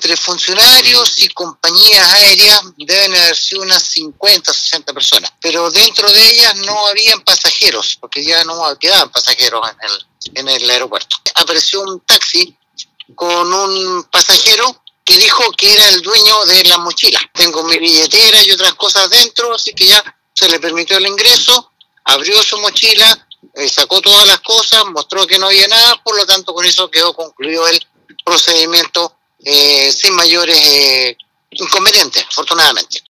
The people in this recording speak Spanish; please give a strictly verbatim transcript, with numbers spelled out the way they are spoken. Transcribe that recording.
entre funcionarios y compañías aéreas deben haber sido unas cincuenta, sesenta personas, pero dentro de ellas no habían pasajeros, porque ya no quedaban pasajeros en el, en el aeropuerto. Apareció un taxi con un pasajero que dijo que era el dueño de la mochila. Tengo mi billetera y otras cosas dentro, así que ya se le permitió el ingreso, abrió su mochila, eh, sacó todas las cosas, mostró que no había nada, por lo tanto con eso quedó concluido el procedimiento eh, sin mayores eh, inconvenientes, afortunadamente.